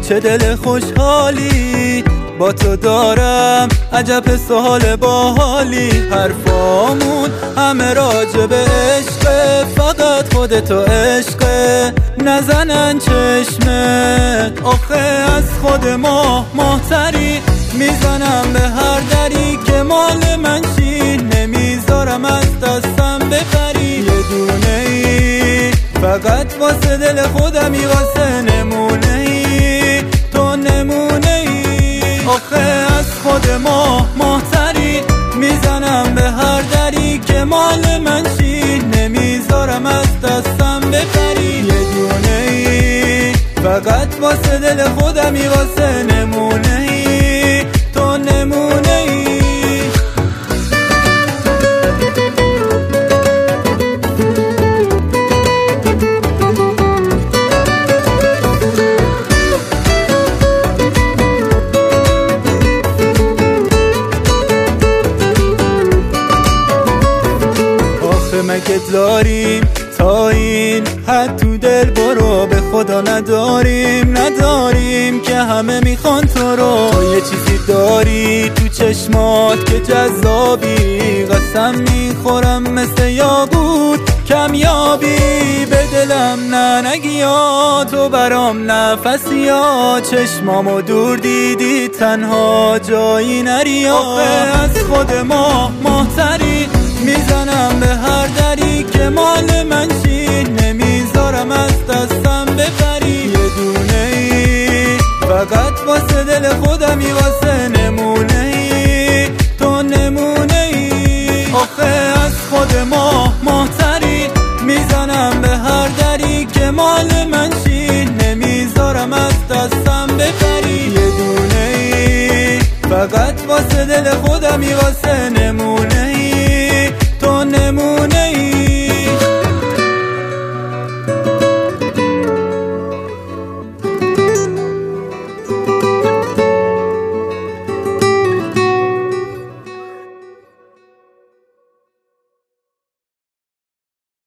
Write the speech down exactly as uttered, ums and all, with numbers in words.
چه دل خوشحالی با تو دارم، عجب سوال باحالی. حرفامون همه راجع به عشقه، فقط خودتو عشقه نزنن چشمت. آخه از خود ما ماهتری، میزنم به هر دری که مال من چی، نمیذارم از دستم بپری. یه دونه ای فقط واسه دل خودمی، واسه نمونه ای تو نمونه ای. آخه از خود ما ماهتری، میزنم به هر دری که مال من چی، نمیذارم از دستم بپری. یه دونه ای فقط واسه دل خودمی، واسه نمونه ای تو نمونه ای. مگه داریم تا این حد تو دل برو، به خدا نداریم نداریم که همه میخوان تو رو. تو یه چیزی داری تو چشمات که جذابی، قسم میخورم مثل یاقوت کمیابی. به دلم نه نگیا تو برام نفسی ها، چشمامو دور دیدی تنها جایی نریا. آخه از خود ما ماهتری، میزنم به هر دری که مال من چی، نمیذارم از دستم بپری. یه دونه ای فقط واسه دل خودمی، واسه نمونه ای تو نمونه ای. آخه از خود ما ماهتری، میزنم به هر دری که مال من چی، نمیذارم از دستم بپری. یه دونه ای فقط واسه دل خودمی، واسه